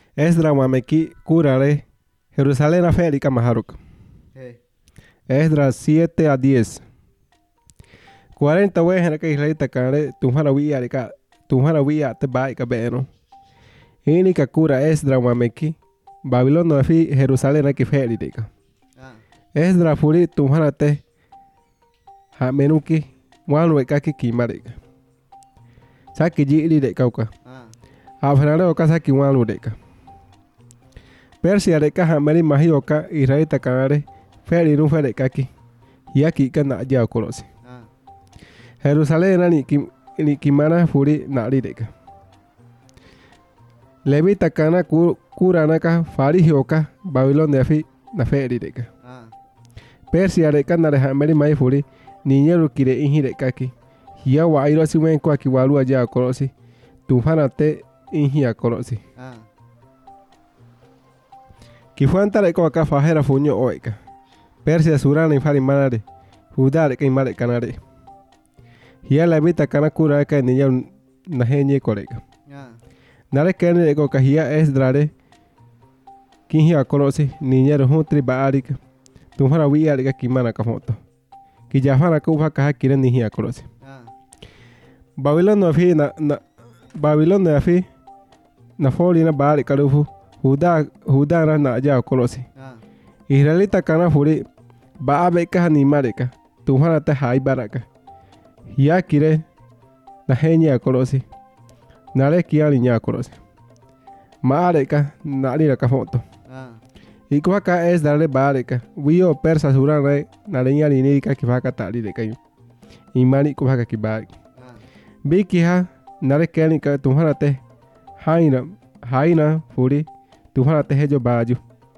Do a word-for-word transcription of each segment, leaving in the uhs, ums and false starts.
Esdra Mameki Kurare Jerusalén Aférica Maharuk. Hey. Esdras siete a diez. cuarenta veces en aquel israelita care tumhara wia ka tumhara wia te bai ka beno. Ini ka kura Esdra Mameki Babilonia fi Jerusalén aki feri deka. Ah. Esdra furi tumhara te ha menuki wanu ekaki kimareka. Saki jili deka uka. Ah. Afnare oka saki wanu deka. Persia deka ha meri mahi oka israelita care feri nu feri kaki. Yaki ka na ja kolosi. Ah. Jerusalén ni kim ni kimana furi nari deka. Levita kana ku kurana ka fari hioka Babilonia fi na feri deka. Ah. Persia deka na ha meri mai furi niñeru kire inhi deka ki. Hia wa iro si wen kwa ki walu aja kolosi. Tufana te inhi a kolosi. Ah. Kifuanta deka waka fajera funyo oika. Persia surana infari manare. Judá deka imare kanare. Hia levita kana kura ka niñeru na henye koreka. Ah. Nare kene deka ka hia Esdrare kinhi a kolosi niñeru huntri baarika. Tufana wia deka kimana ka foto. Ki jafana ka ufa ka kire nihi a kolosi. Ah. Babilonia fi na na Babilonia fi na foli na baari karufu Judá Judá na na ja kolosi. Ah. Israelita kana furi ba beka ni mareka. Tufana te hai baraka. Hia kire na henya kolosi. Nare kia niña kolosi. Maareka nari ka foto. Ah. Ikuwa ka es darle bareka. Wio persa surana nariña linirika kifaka tali de kayo. Imani kuwa ka kibari. Ah. Biki ha nare keni ka tumhana te haina haina furi tumhana te hejo baju.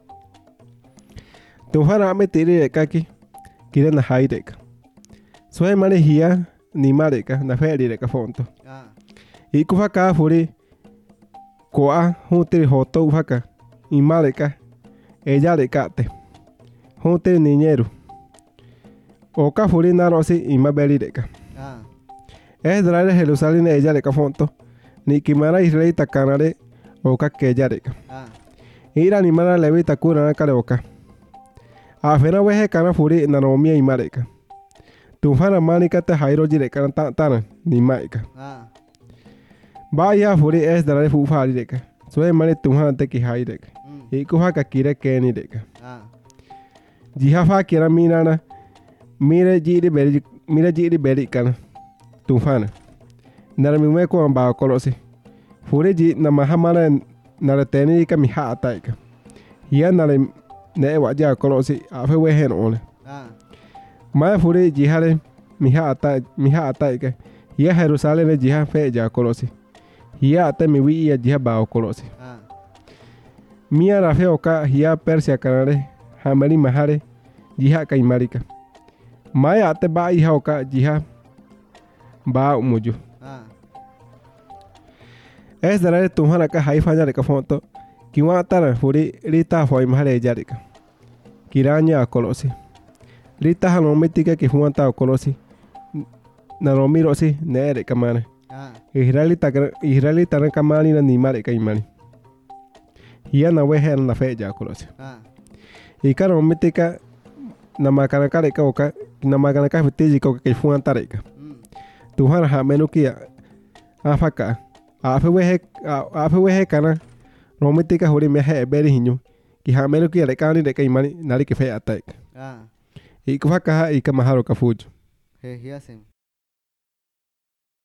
Tumhana ame tiri de kaki kire na haideka. Soe mane hia ni mareka na feri de ka fonto. Ah. Ikuwa ka furi koa huntiri hoto ufaka imareka ella de kate huntiri niñeru oka furi narosi ima beli deka. Ah. Esdra de Jerusalén ella de ka fonto ni kimara israelita kanare oka keja deka. Ah. Ira ni mara levita kuna kale oka. Afena wehe kana furi nanomia imareka. Tumfana manika te hairo jire kana tana ni maika. Ah. Vaya furi Esdra de fufari deka. Soe mane tumfana te ki hai deka. Mm. Ikuwa ka kire keni deka. Ah. Jihafa kira minana mire jiri beri mire jiri beri kana tufana nara miwe ko amba kolosi fure ji na mahamana nara teni ka miha ataika hia nara ne waja kolosi afe we hen ole Ah. ma fure jihare miha ata miha ataika hia Jerusalén ne jiha fe ja kolosi hia ate mi wi ya jiha ba kolosi Ah. mia rafe oka hia Persia kanare hamari mahare jiha ka imarika maya ate ba iha oka jiha ba umuju. Ah. Esdra tumhana ka haifanya de ka fonto kiwa tara furi rita foi mahare jarika kiranya kolosi rita hanomitika ki fuanta kolosi na romirosi nere kamane Ah. israelita israelita na kamani na nimare ka imani hia na wehe na fe ja kolosi Ah. ikaro mitika na makana kare ka oka na makana ka fitiji ka ki fuanta reka. Mm. Tuhan ha menukia afaka afe wehe afe wehe kana romitika huri mehe beri hinyu ki ha menukia de kani de kaimani nari ke fe attack Ah. ikufaka ha ikamaharo kafuju He hiasem.